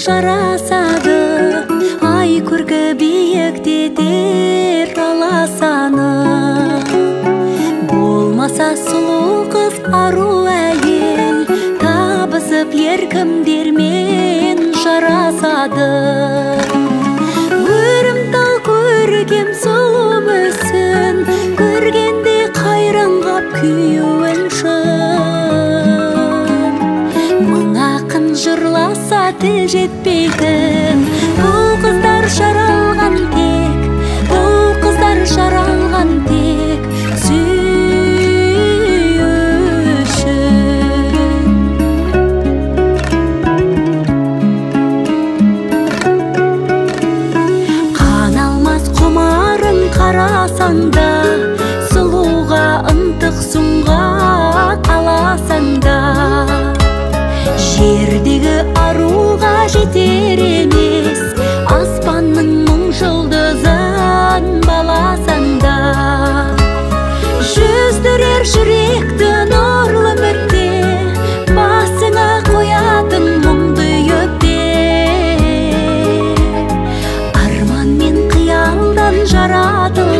жарасады, ай көркі биіктетер аласаны. Болмаса сұлу қыз ару әйел, табысып еркімдермен жарасады. Өрімтал көркем сұлу мүсін, көргенде қайран қап күйеуін шын. Мың ақын жырласа тіл жетпейтін, бұл қыздар жаралған тек, бұл қыздар жаралған тек сүю үшін. Қаналмас құмарын қарасаң да, сұлуға ынтық сұңғақ аласаң да, жердегі аруға жетер емес, аспанның мың жұлдызын баласаң да. Жүздірер жүректі нұрлы үмітте, басыңа қоятын мұңды өпте. Арман мен қиялдан жаратылған